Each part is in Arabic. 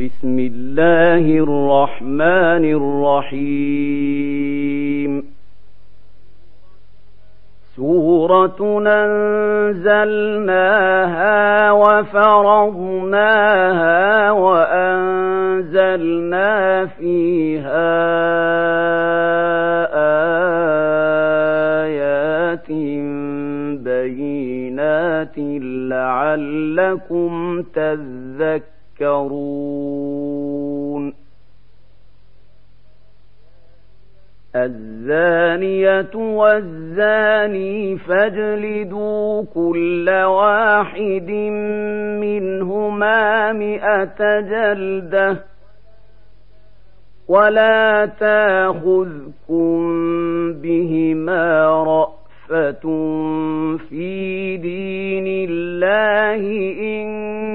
بسم الله الرحمن الرحيم سورة أنزلناها وفرضناها وأنزلنا فيها آيات بينات لعلكم تذكرون الزانية والزاني فاجلدوا كل واحد منهما 100 جلدة ولا تأخذكم بهما رأفة في دين الله إن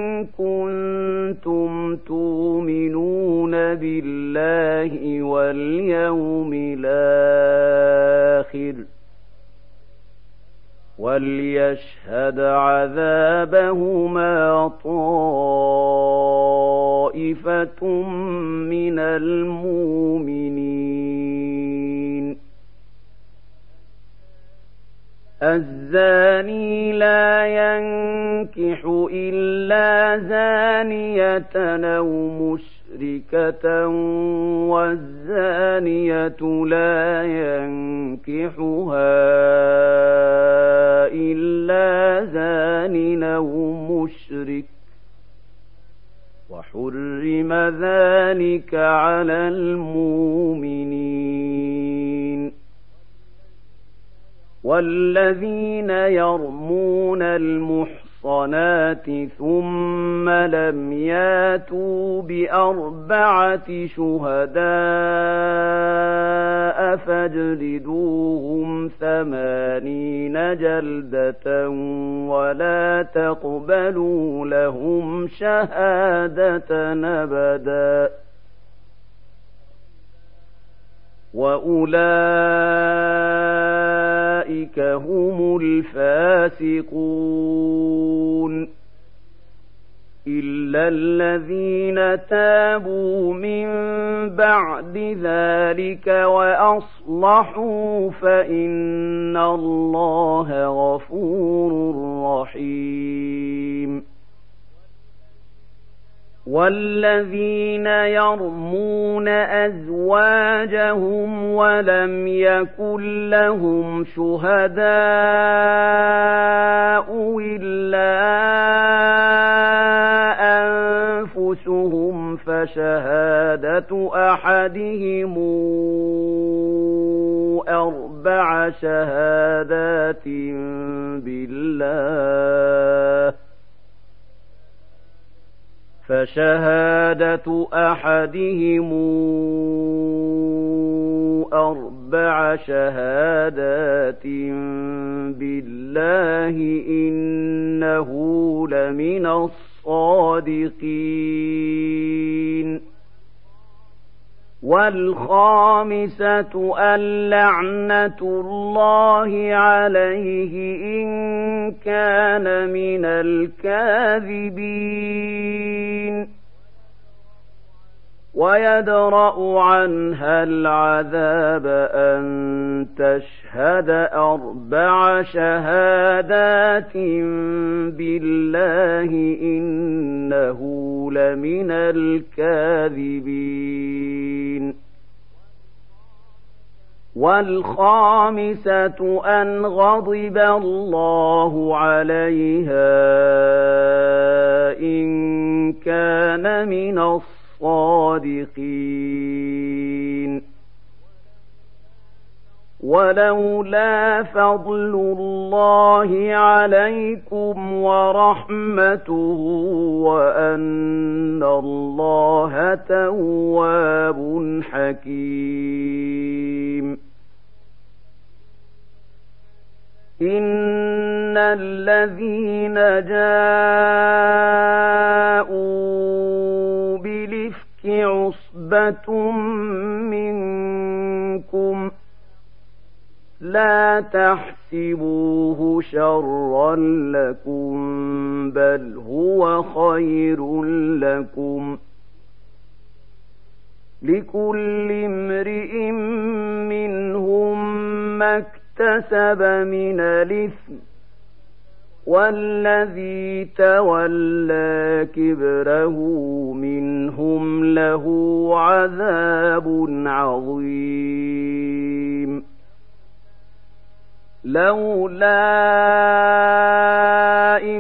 كنتم تؤمنون بالله واليوم الآخر وليشهد عذابهما طائفة من المؤمنين الزاني لا ينكح إلا زانية أو مشركة والزانية لا ينكحها إلا زان أو مشرك وحرم ذلك على المؤمنين والذين يرمون المحصنات ثم لم ياتوا ب4 شهداء فاجلدوهم 80 جلدة ولا تقبلوا لهم شهادة أبدا وأولئك هم الفاسقون إلا الذين تابوا من بعد ذلك وأصلحوا فإن الله غفور رحيم والذين يرمون أزواجهم ولم يكن لهم شهداء إلا أنفسهم فشهادة أحدهم 4 شهادات بالله فشهادة أحدهم 4 شهادات بالله إنه لمن الصادقين والخامسة اللعنة الله عليه إن كان من الكاذبين ويدرأ عنها العذاب أن تشهد 4 شهادات بالله إنه لمن الكاذبين والخامسة أن غضب الله عليها إن كان من الصادقين ولولا فضل الله عليكم ورحمته وأن الله تواب حكيم إن الذين جاءوا بالإفك عصبة منكم لا تحسبوه شرا لكم بل هو خير لكم لكل امرئ منهم ما اكتسب من الإثم والذي تولى كبره منهم له عذاب عظيم لولا إذ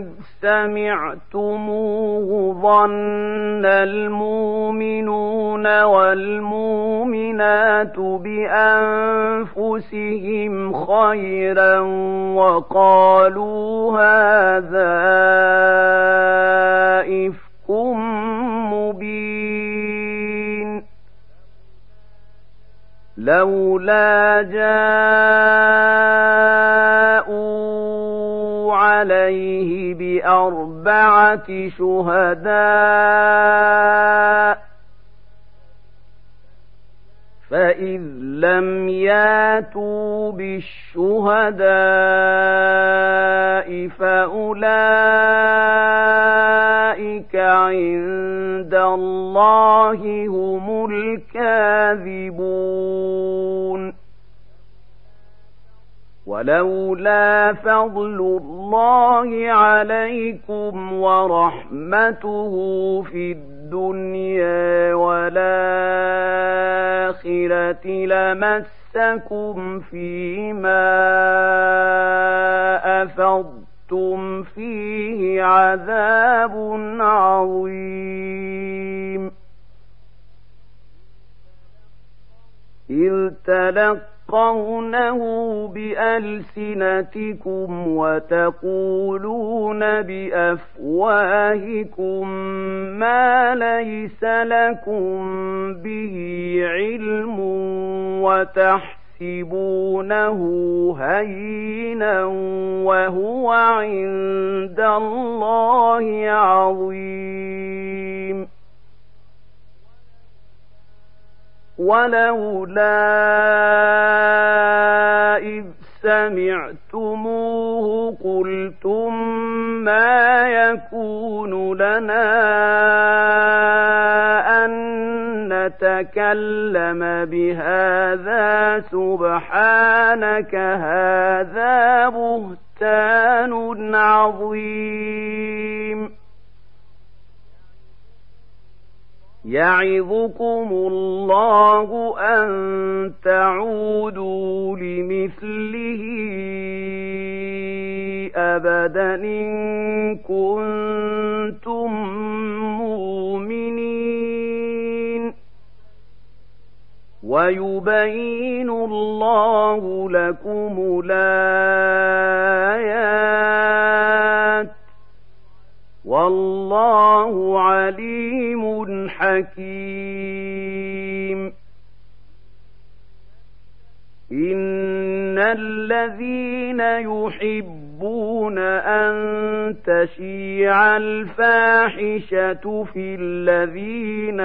سمعتموه ظن المؤمنون والمؤمنات بأنفسهم خيرا وقالوا هذا إفك مبين لولا جاءوا عليه بأربعة شهداء فإذ لم ياتوا بالشهداء فأولئك عند الله هم الكاذبون ولولا فضل الله عليكم ورحمته في الدنيا والآخرة لمسكم فيما أفضتم فيه عذاب عظيم إذ تلقونه بألسنتكم وتقولون بأفواهكم ما ليس لكم به علم وتحسبونه هينا وهو عند الله عظيم ولولا إذ سمعتموه قلتم ما يكون لنا أن نتكلم بهذا سبحانك هذا بهتان عظيم يعظكم الله أن تعودوا لمثله أبدا إن كنتم مؤمنين ويبين الله لكم الآيات والله عليم حكيم إن الذين يحبون أن تشيع الفاحشة في الذين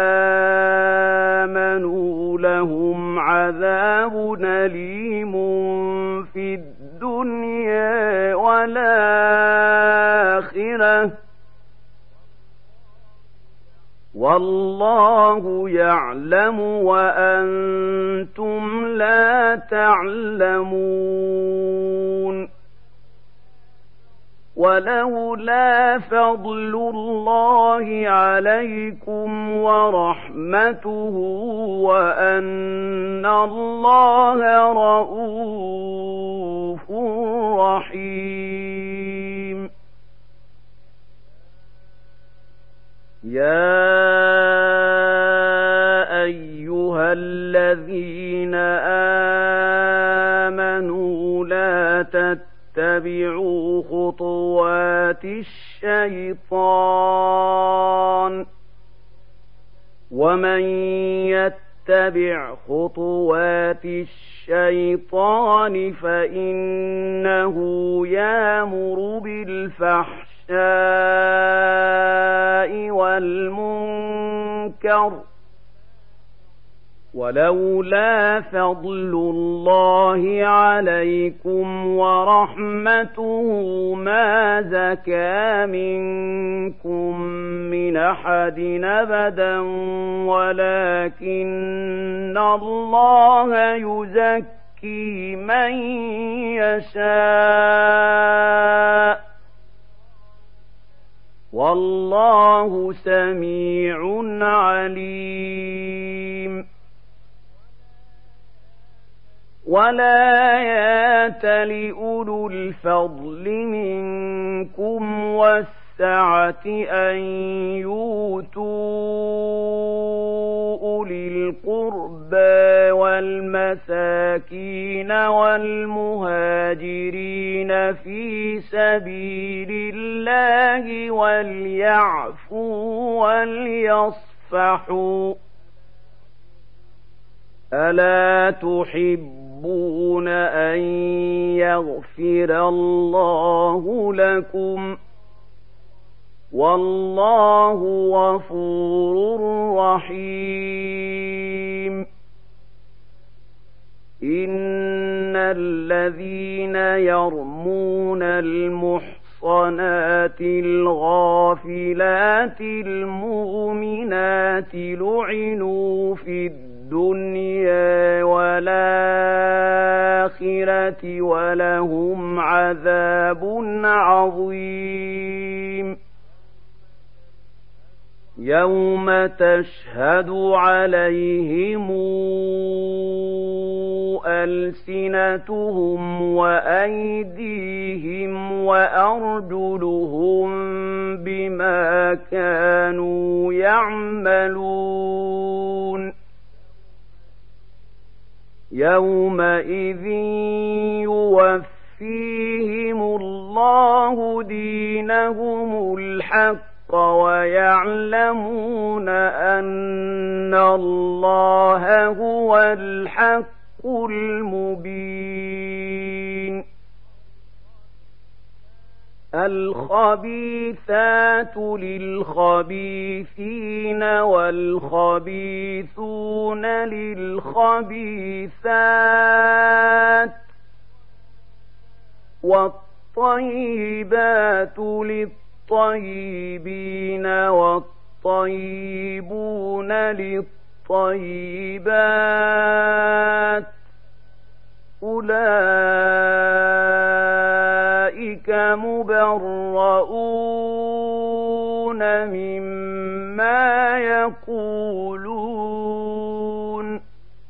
آمنوا لهم عذاب أليم في الدنيا والآخرة والله يعلم وأنتم لا تعلمون ولولا فضل الله عليكم ورحمته وأن الله رءوف رحيم يا أيها الذين آمنوا لا تتبعوا خطوات الشيطان ومن يتبع خطوات الشيطان فإنه يأمر بالفحشاء والمنكر ولولا فضل الله عليكم ورحمته ما زكى منكم من أحد أبدا ولكن الله يزكي من يشاء والله سميع عليم ولا يأتل أولو الفضل منكم والسعة أن يؤتوا أولي القربى والمساكين والمهاجرين في سبيل الله وليعفوا وليصفحوا ألا تحبون أن يغفر الله لكم والله غفور رحيم إن الذين يرمون المحصنات الغافلات المؤمنات لعنوا في الدنيا والآخرة ولهم عذاب عظيم يوم تشهد عليهم ألسنتهم وأيديهم وأرجلهم بما كانوا يعملون يومئذ يوفيهم الله دينهم الحق ويعلمون أن الله هو الحق المبين الخبيثات للخبيثين والخبيثون للخبيثات والطيبات للطيبين والطيبون للطيبات أولئك مبرؤون مما يقولون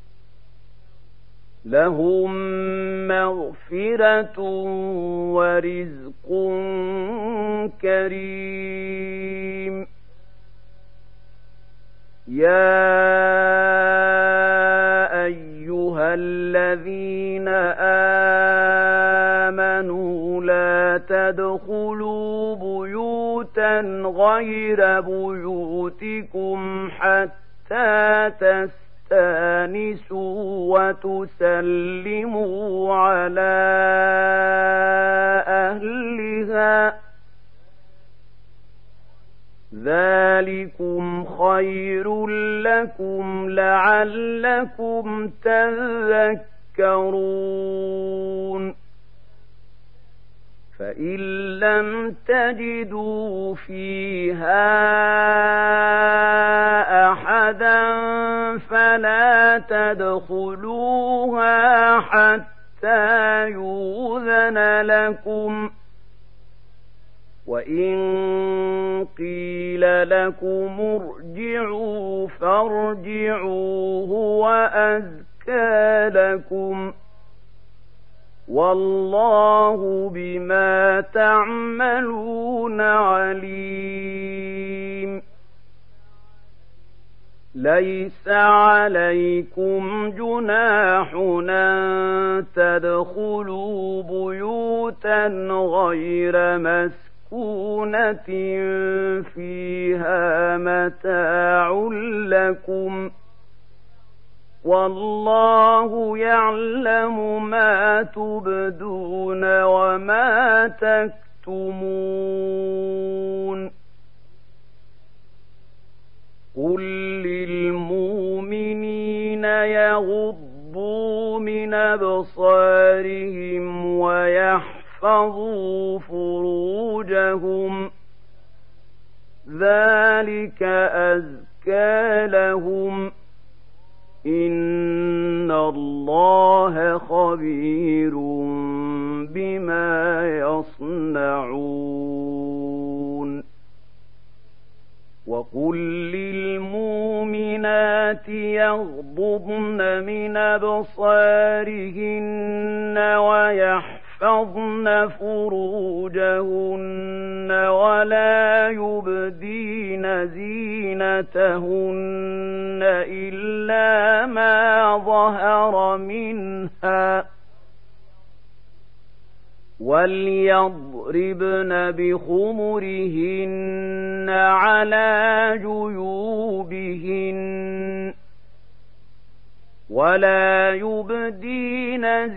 لهم مغفرة ورزق كريم يا أيها الذين آمنوا لا تدخلوا بيوتا غير بيوتكم حتى تستأنسوا وتسلموا على أهلها ذلكم خير لكم لعلكم تذكرون فإن لم تجدوا فيها أحدا فلا تدخلوها حتى يؤذن لكم وإن قيل لكم ارجعوا فارجعوا هو أزكى لكم والله بما تعملون عليم ليس عليكم جناح أن تدخلوا بيوتا غير مسكونة فيها متاع لكم والله يعلم ما تبدون وما تكتمون قل للمؤمنين يغضوا من أبصارهم ويحفظوا فروجهم ذلك أزكى لهم إن الله خبير بما يصنعون وقل للمؤمنات يغضضن من أبصارهن ويحفظن فروجهن ولا يبدين زينتهن إلا ما ظهر منها وليضربن بخمرهن على جيوبهن ولا يبدين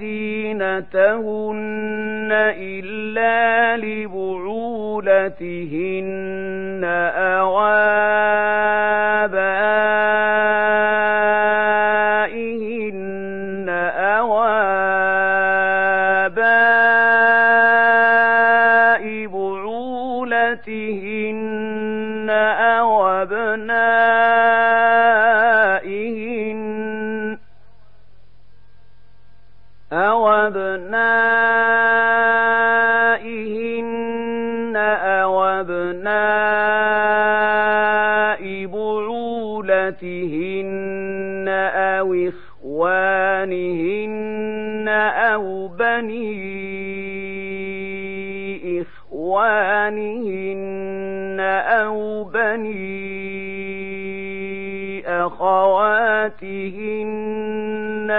زينتهن إلا لبعولتهن أو آبائهن أو آباء بعولتهن أو أبنائهن أو أبناء بعولتهن أو إخوانهن أو بني إخوانهن أو بني أخواتهن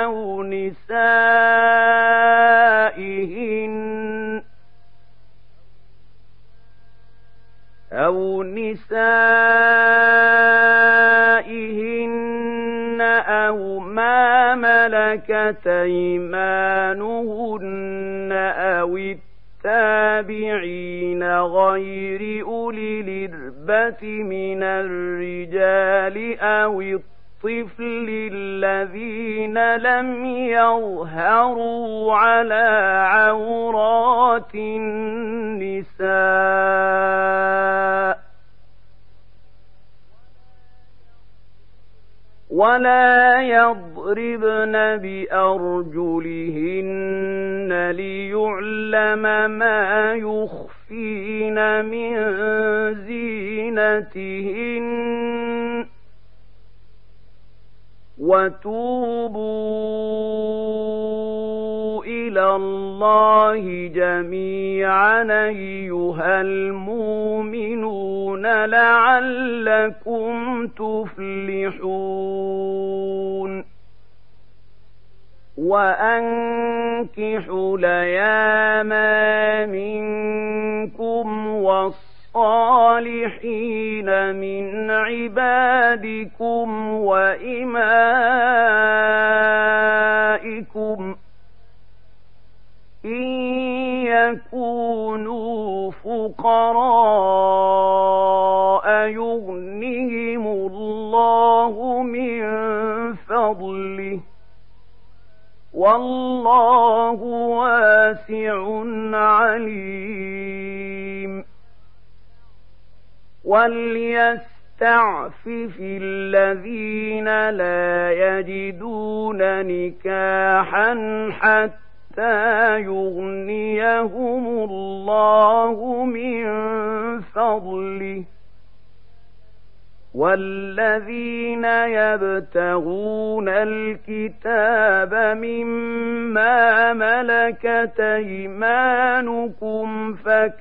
أو نسائهن أو ما ملكت أيمانهن أو التابعين غير أولي الإربة من الرجال أو الطفل الذين لم يظهروا على عورات النساء ولا يضربن بأرجلهن ليعلم ما يخفين من زينتهن وتوبوا إلى الله جميعا أيها المؤمنون لعلكم تفلحون وأنكحوا الأيام منكم والصالحين من عبادكم وإمائكم إن يكونوا فقراء يغنهم الله من فضله والله واسع عليم وليستعفف الذين لا يجدون نكاحا حتى يغنيهم الله من فضله والذين يبتغون الكتاب مما ملكت أيمانكم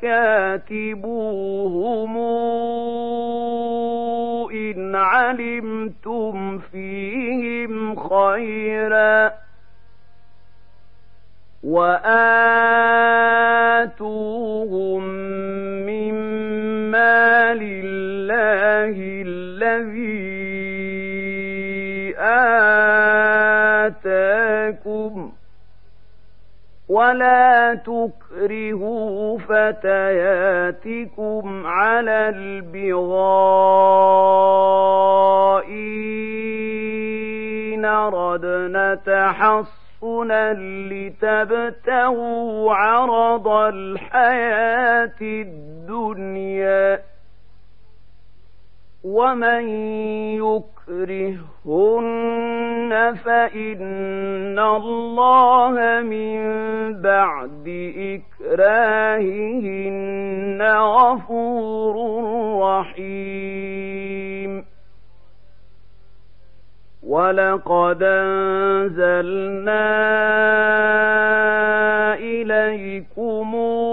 فكاتبوهم إن علمتم فيهم خيرا وآتوهم مما لله الذي آتاكم ولا تكرهوا فتياتكم على البغاء إن أردنا تحصنا لتبتغوا عرض الحياة الدنيا ومن يكرهن فإن الله من بعد إكراههن غفور رحيم ولقد أنزلنا إليكم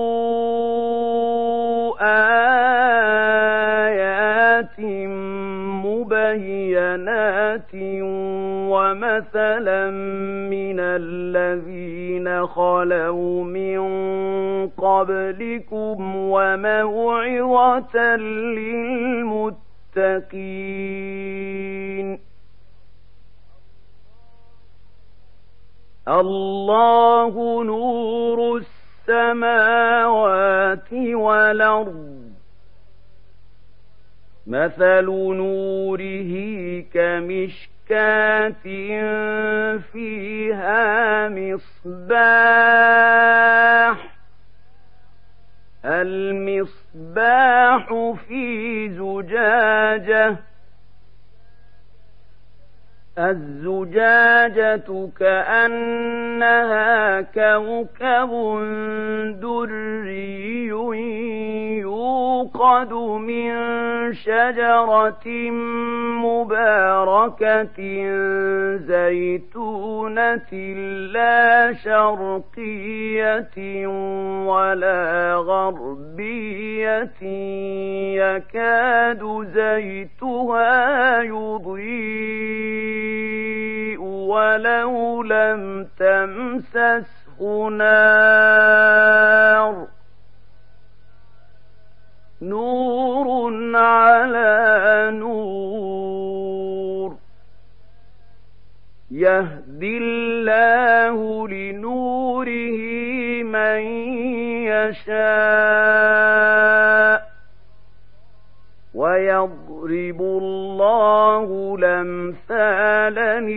آيات مبينات ومثلا من الذين خلوا من قبلكم وموعظة للمتقين الله نور السماوات والأرض مثل نوره كمشكاة فيها مصباح المصباح في زجاجة الزجاجة كأنها كوكب دري يوقد من شجرة مباركة زيتونة لا شرقية ولا غربية يكاد زيتها يضيء ولو لم تمسسه نار نور على نور يهدي الله لنوره من يشاء ويضرب الله الأمثال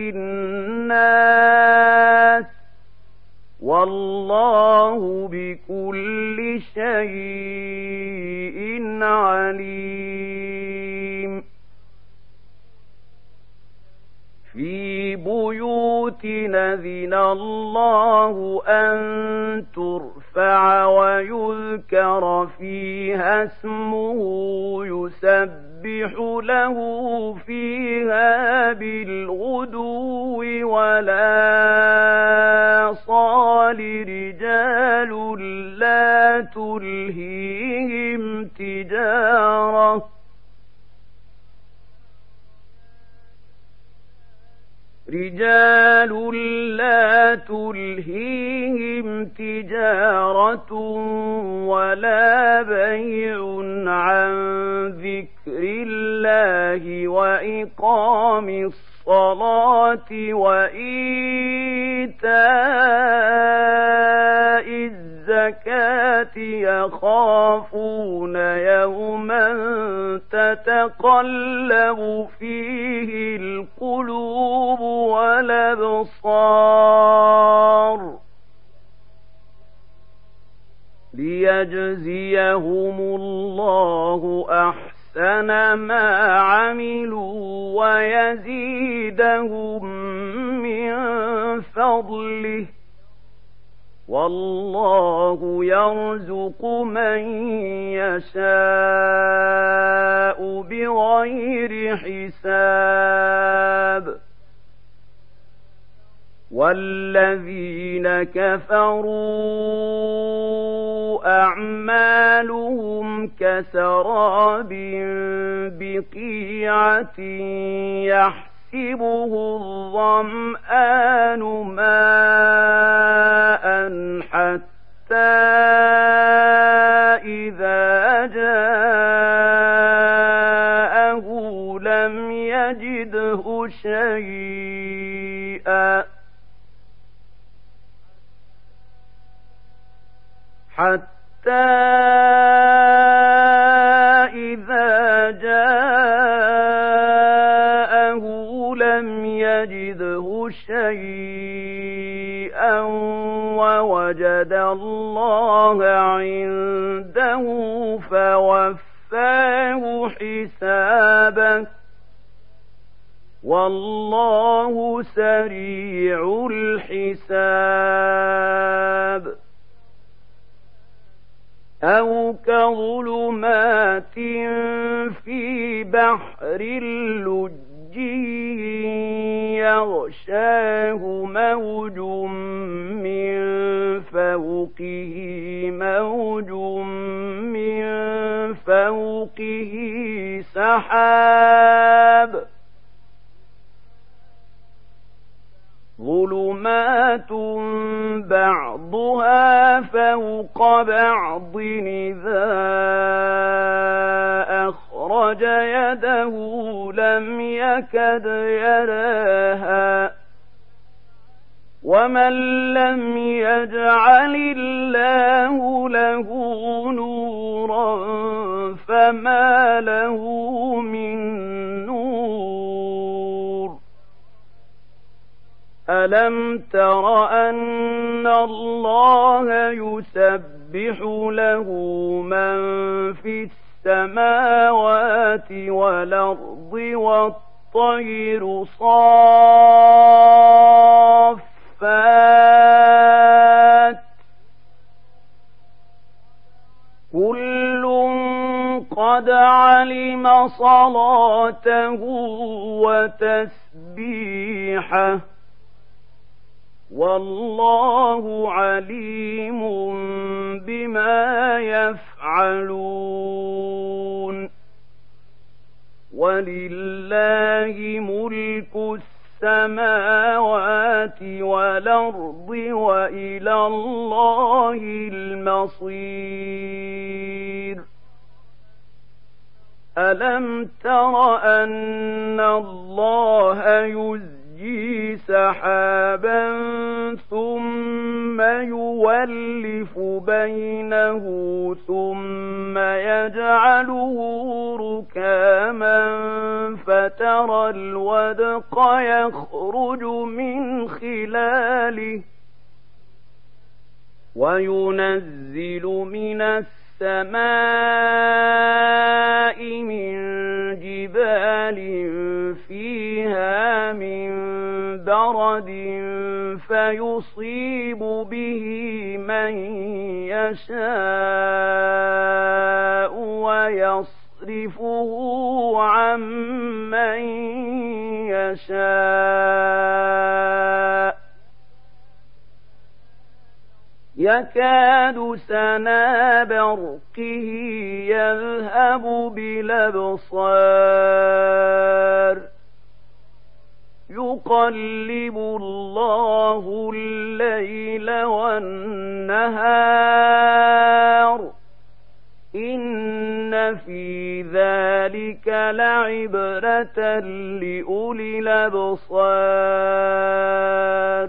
للناس والله بكل شيء عليم في بيوت أذن الله أن ترفع ويذكر فيها اسمه يسبح له فيها بالغدو ولا صال رجال لا تلهيهم تجارة ولا بيع عن ذكر الله وإقام الصلاة وإيتاء الزكاة يخافون يوما تتقلب فيه القلوب والأبصار ليجزيهم الله أحسن ما عملوا ويزيدهم من فضله والله يرزق من يشاء بغير حساب والذين كفروا أعمالهم كسراب بقيعة يحسبه الظمآن ماء حتى إذا جاءه لم يجده شيئا حتى إذا جاءه لم يجده شيئا ووجد الله عنده فوفاه حسابه والله سريع الحساب أو كظلمات في بحر لجي يغشاه موج من فوقه موج من فوقه سحاب ظلمات بعضها فوق بعض إذا أخرج يده لم يكد يراها ومن لم يجعل الله له نورا فما له من نور ألم تر أن الله يسبح له من في السماوات والأرض والطير صافات كل قد علم صلاته وتسبيحه والله عليم بما يفعلون ولله ملك السماوات والأرض وإلى الله المصير ألم تر أن الله يزجي سحابا ثم يولف بينه ثم يجعله ركاما فترى الودق يخرج من خلاله وينزل من السماء من جبال فيها من برد فيصيب به من يشاء ويصرفه عن من يشاء يكاد سنا برقه يذهب بالأبصار يقلب الله الليل والنهار إن في ذلك لعبرة لأولي الأبصار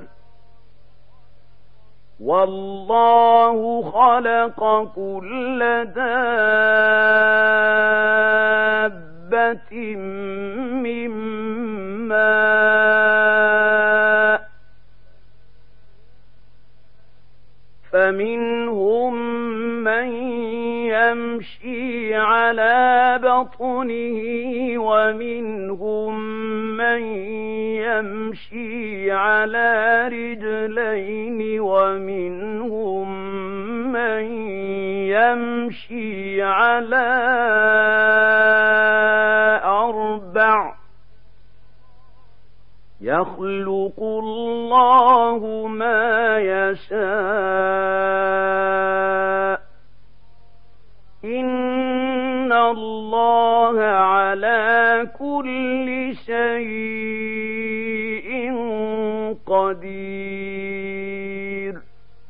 والله خلق كل دابة من ماء فمنهم من يمشي على بطنه ومنهم من يمشي على رجلين ومنهم من يمشي على أربع يخلق الله ما يشاء إن الله على كل شيء قدير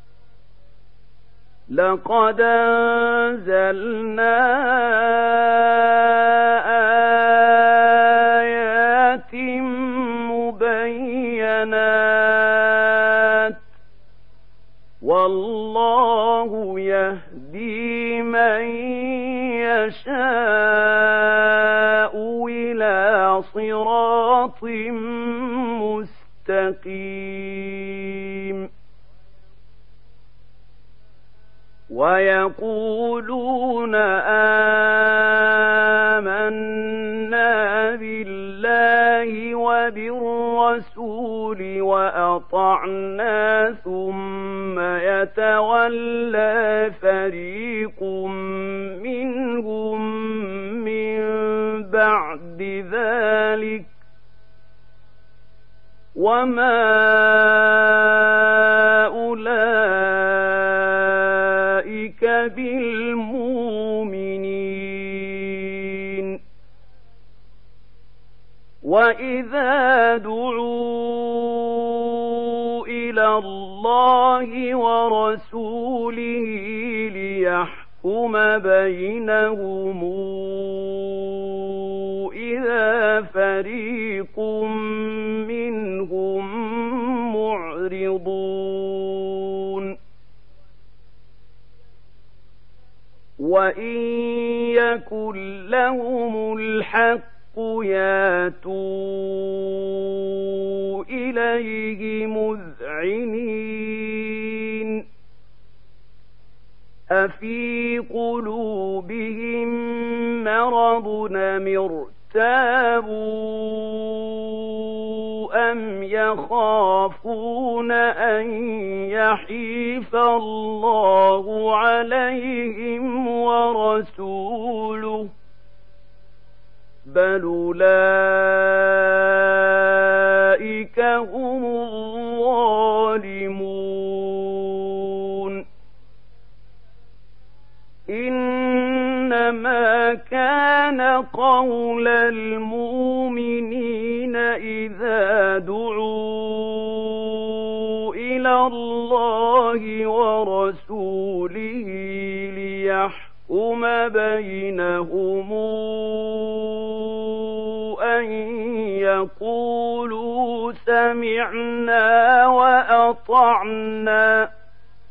لقد أنزلنا آيات مبينات والله يهدي من يشاء إلى صراط مستقيم ويقولون آمنا بالله وبالرسول وأطعنا ثم يتولى فريق منهم من بعد ذلك وما أولئك بالمؤمنين وإذا دعوا إلى الله ورسوله ليحكم بينهم إذا فريق منهم معرضون وإن يكن لهم الحق ياتوا إليه مذعنين أفي قلوبهم مرض أم ارتابوا أم يخافون أن يحيف الله عليهم ورسوله بل أولئك هم الظالمون إنما كان قول المؤمنين إذا دعوا إلى الله ورسوله ليحكم بينهم أن يقولوا سمعنا وأطعنا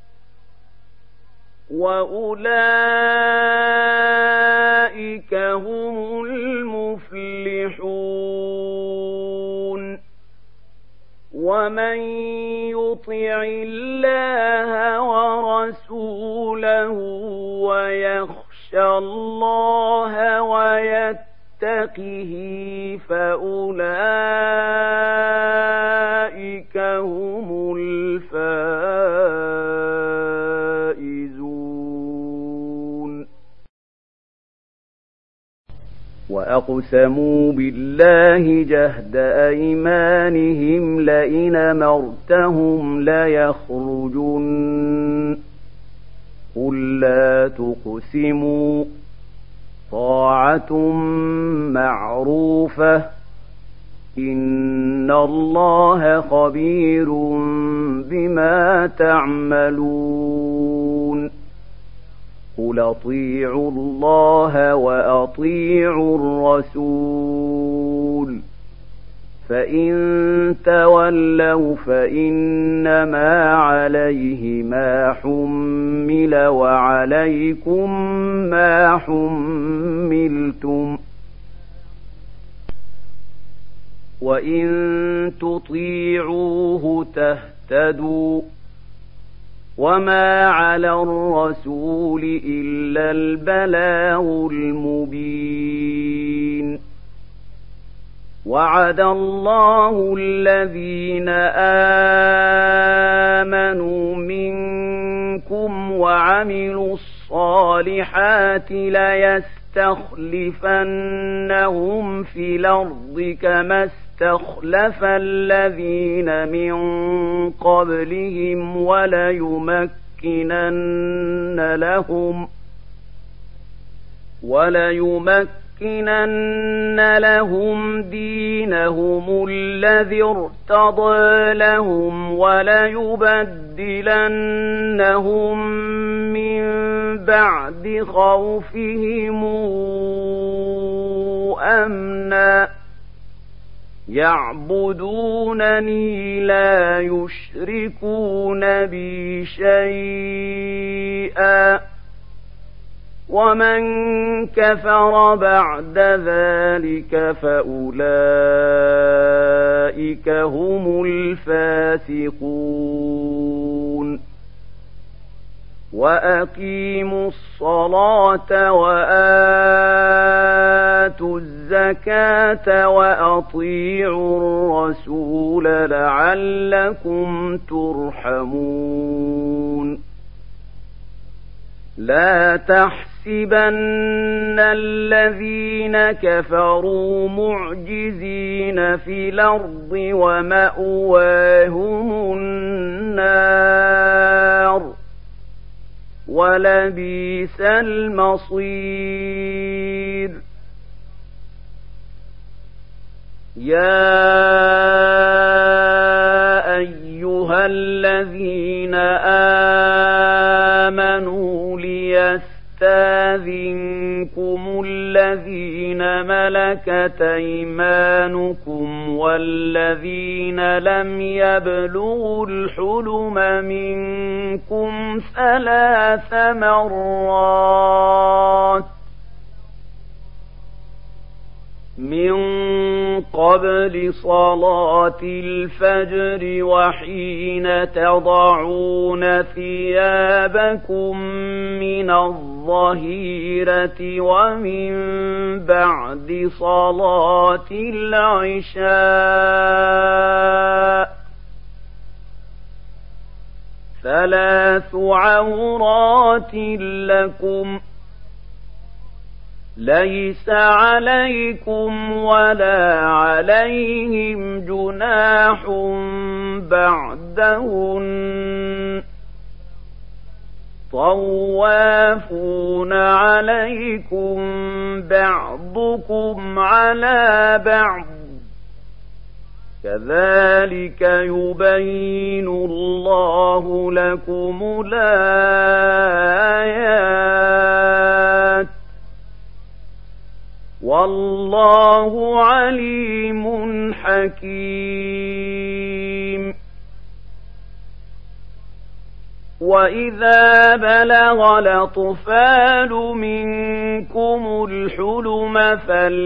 وأولئك هم المفلحون ومن يطع الله ورسوله ويخشى الله ويتقه فأولئك هم الفائزون وأقسموا بالله جهد أيمانهم لئن أمرتهم ليخرجن قل لا تقسموا طاعة معروفة إن الله خبير بما تعملون قل أطيعوا الله وأطيعوا الرسول فإن تولوا فإنما عليه ما حمل وعليكم ما حملتم وإن تطيعوه تهتدوا وما على الرسول إلا البلاغ المبين وعد الله الذين آمنوا منكم وعملوا الصالحات ليستخلفنهم في الأرض كما استخلف الذين من قبلهم وليمكنن لهم دينهم الذي ارتضى لهم وليبدلنهم من بعد خوفهم أمنا يعبدونني لا يشركون بي شيئا ومن كفر بعد ذلك فأولئك هم الفاسقون وأقيموا الصلاة وآتوا الزكاة وأطيعوا الرسول لعلكم ترحمون لا تحسبن الذين كفروا معجزين في الأرض ومأواهم النار ولبئس المصير يا أيها الذين آمنوا ليستاذنكم الذين ملكت أيمانكم والذين لم يبلغوا الحلم منكم 3 مرات من قبل صلاة الفجر وحين تضعون ثيابكم من الظهيرة ومن بعد صلاة العشاء 3 عورات لكم ليس عليكم ولا عليهم جناح بعدهن طوافون عليكم بعضكم على بعض كذلك يبين الله لكم الآيات والله عليم حكيم وإذا بلغ الأطفال منكم الحلم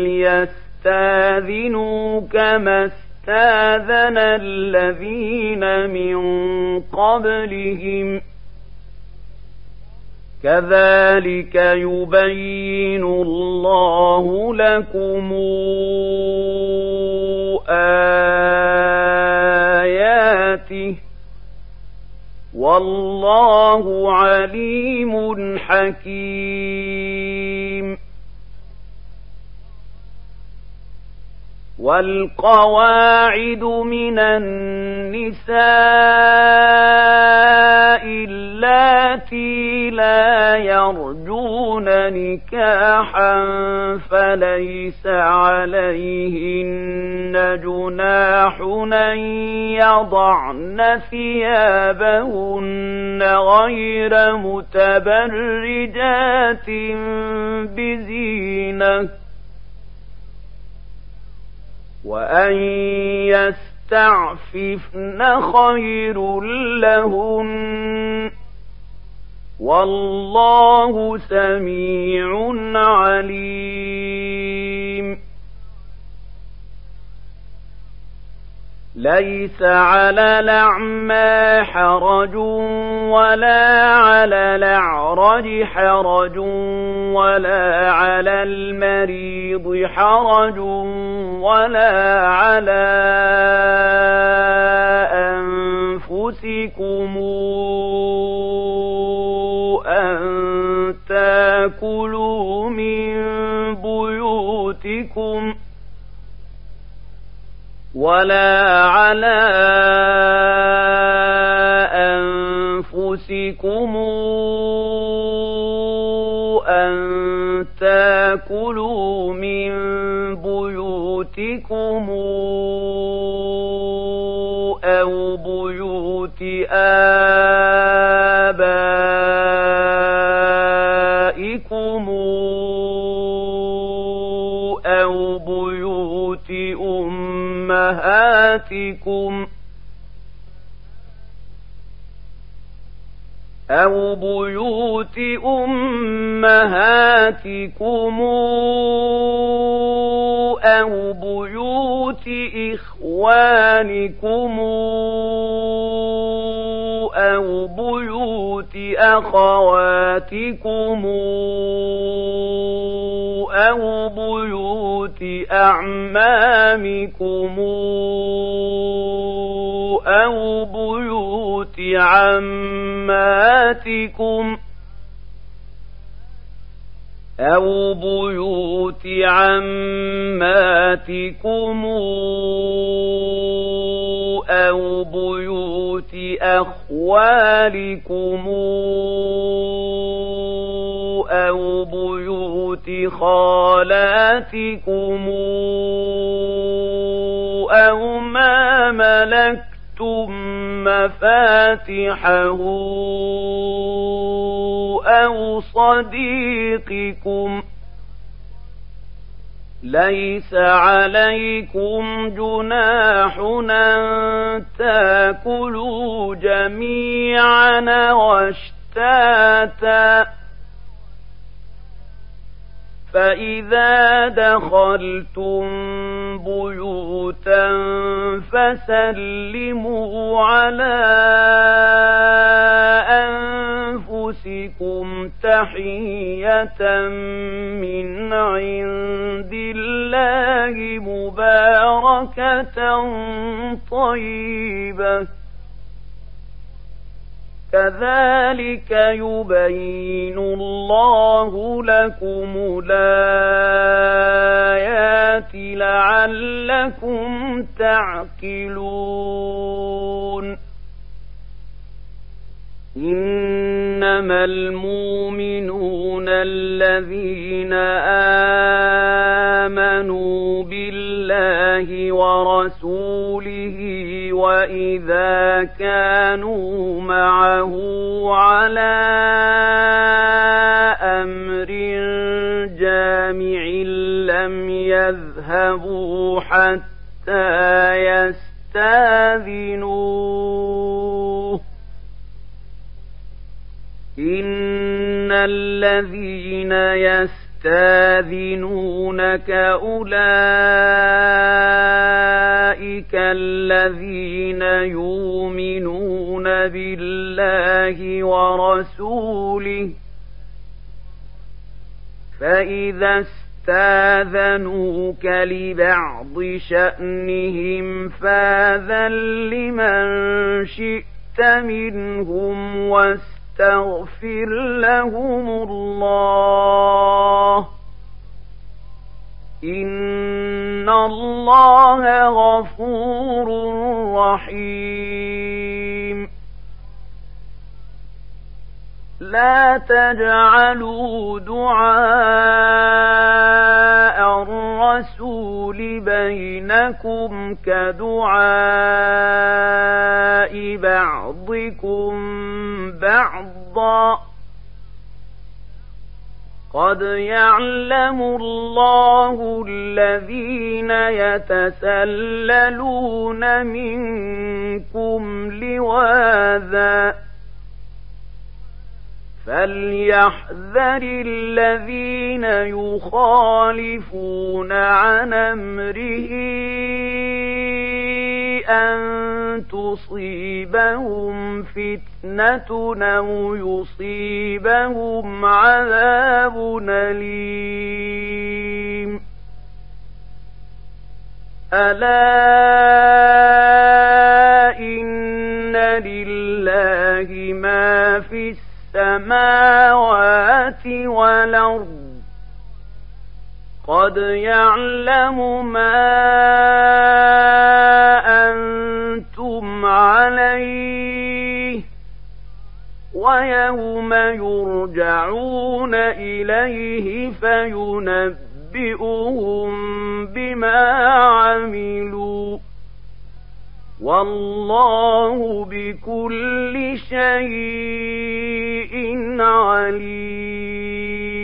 فليستاذنوا كما استاذن الذين من قبلهم كذلك يبين الله لكم آياته والله عليم حكيم والقواعد من النساء اللاتي لا يرجون نكاحا فليس عليهن جناح أن يضعن ثيابهن غير متبرجات بزينة وأن يستعففن خير لهن والله سميع عليم ليس على الأعمى حرج ولا على الأعرج حرج ولا على المريض حرج ولا على أنفسكم أن تأكلوا من بيوتكم ولا على أنفسكم أن تأكلوا من بيوتكم أو بيوت آبائكم أو بيوت أمهاتكم أو بيوت أمهاتكم أو بيوت إخوانكم أو بيوت أخواتكم أو بيوت أعمامكم أو بيوت عماتكم أو بيوت عماتكم أو بيوت أخوالكم أو بيوت خالاتكم أو ما ملكتم مفاتحه أو صديقكم. ليس عليكم جناح أن تأكلوا جميعا واشتاتا، فإذا دخلتم بيوتا فسلموا على أنفسكم تحية من عند الله مباركة طيبة، كذلك يبين الله لكم الآيات لعلكم تعقلون. إنما المؤمنون الذين آمنوا بالله ورسوله وإذا كانوا معه على أمر جامع لم يذهبوا حتى يستأذنوه. إن الذين يستأذنونك أولئك الذين يؤمنون بالله ورسوله، فإذا استاذنوك لبعض شأنهم فاذن لمن شئت منهم واستغفر لهم الله، إن الله غفور رحيم. لا تجعلوا دعاء الرسول بينكم كدعاء بعضكم بعضا، قد يعلم الله الذين يتسللون منكم لواذا، فليحذر الذين يخالفون عن أمره أن تصيبهم فتنة أو يصيبهم عذاب أليم. ألا إن لله ما في السماوات والأرض، قد يعلم ما أنتم عليه، ويوم يرجعون إليه فينبئهم بما عملوا، والله بكل شيء عليم.